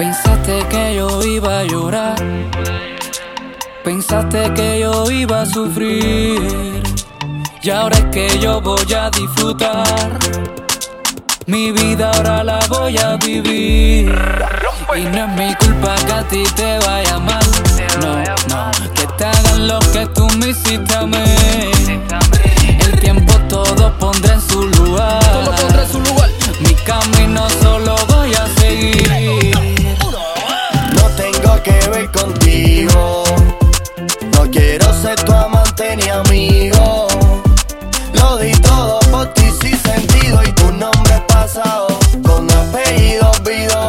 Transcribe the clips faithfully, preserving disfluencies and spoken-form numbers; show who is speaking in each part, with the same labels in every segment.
Speaker 1: Pensaste que yo iba a llorar, pensaste que yo iba a sufrir, y ahora es que yo voy a disfrutar. Mi vida ahora la voy a vivir, y no es mi culpa que a ti te vaya mal. No, no, que te hagan lo que tú me hiciste a mí. El tiempo todo pondré en su lugar.
Speaker 2: Todo pondré en su lugar.
Speaker 1: Mi camino solo voy a seguir.
Speaker 3: No tengo que ver contigo, no quiero ser tu amante ni amigo. Lo di todo por ti sin sentido, y tu nombre es pasado con apellido olvido.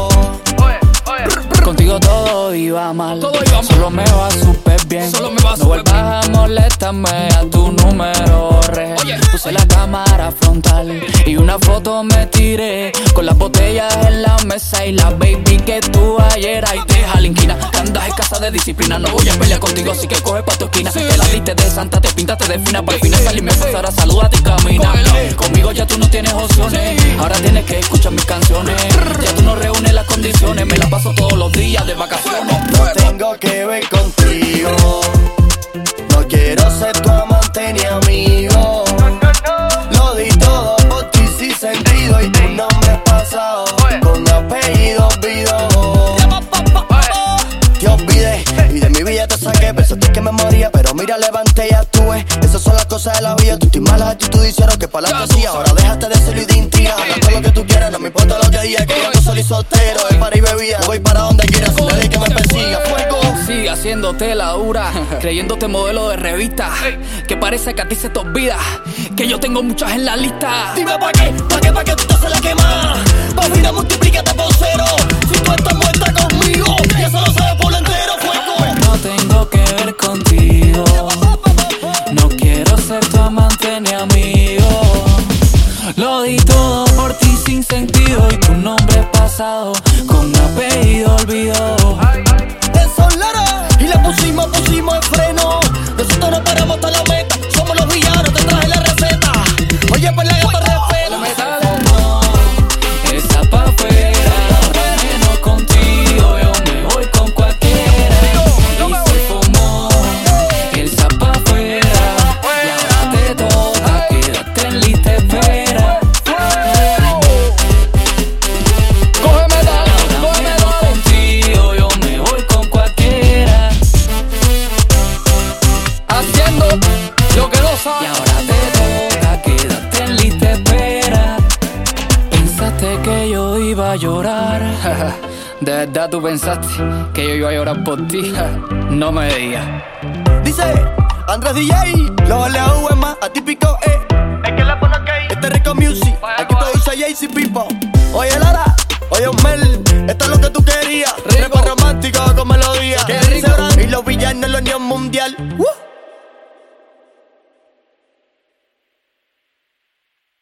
Speaker 1: Contigo todo iba mal,
Speaker 2: Todo iba mal.
Speaker 1: solo me va súper bien.
Speaker 2: Solo me va
Speaker 1: No
Speaker 2: súper
Speaker 1: vuelvas a molestarme, a tu número borré.
Speaker 2: Oye.
Speaker 1: Puse la cámara frontal y una foto me tiré, con las botellas en la mesa y la baby que tú ayer ahí te jalinquina. Andas escasa de disciplina, no voy a pelear contigo, así que coge pa' tu esquina.
Speaker 2: Sí,
Speaker 1: Te la
Speaker 2: sí.
Speaker 1: diste de santa, te pintaste de fina, para el final salirme pues ahora salúdate y camina.
Speaker 2: Cógelo.
Speaker 1: Conmigo ya tú no tienes opciones,
Speaker 2: Sí.
Speaker 1: ahora tienes que escuchar mis canciones. Ya tú no reúnes las condiciones, me la paso todos los días de vacaciones.
Speaker 3: No tengo que ver contigo, no quiero ser tu amante ni amigo. Lo di todo por ti sin sentido, y tu nombre es pasado con apellido olvido. Te olvidé y de mi vida te saqué. Pensaste que me moría, pero mira, levanté y actué. Esas son las cosas de la vida. Tú tienes malas actitudes, hicieron que para la hacía. Ahora déjate de celo y de intriga. Haz todo lo que tú quieras, no me importa lo que digas. Que yo no soy soltero, es para y bebida. Voy para donde quieras, sin nadie que me persiga. Fuego.
Speaker 1: Sigue haciéndote la dura, creyéndote modelo de revista, que parece que a ti se te olvida que yo tengo muchas en la lista.
Speaker 3: Dime pa' qué, pa' qué, pa' qué tú te haces la quema. Pa' vida multiplícate por cero. Si tú estás muerta conmigo, y eso lo sabe por lo entero. Fuego.
Speaker 1: No tengo que ver contigo, no quiero ser tu amante ni amigo. Lo di todo por ti sin sentido, y tu nombre pasado con apellido olvido.
Speaker 3: Eso es Lara. Y le pusimos, pusimos el freno. Nosotros no paramos hasta la meta. Somos los villanos, te traje la receta. Oye, pues la gata respeta.
Speaker 1: Me sale no, esa pa' afuera. Menos contigo, yo me voy con cualquiera. Y se fumó, el zapa afuera. Y ahora te toca, quédate en lista espera.
Speaker 2: Cógeme, dale,
Speaker 1: Ahora
Speaker 2: cógeme,
Speaker 1: menos
Speaker 2: dale.
Speaker 1: contigo, yo me voy con cualquiera.
Speaker 2: Haciendo lo que no
Speaker 1: Y
Speaker 2: sabe.
Speaker 1: ahora te toca, quédate en lista espera. Pensaste que yo iba a llorar. De verdad tú pensaste que yo iba a llorar por ti. No me digas.
Speaker 3: Dice Andrés D J, los L A U es más atípico, eh.
Speaker 4: Es que la pone gay.
Speaker 3: Este es Rico Music, aquí produce Jay-Z Pipo. Oye Lara, oye Osmel, esto es lo que tú querías.
Speaker 2: Rico.
Speaker 3: Repo romántico con melodía.
Speaker 2: Qué rico.
Speaker 3: Y los villanos en la unión mundial. Uh.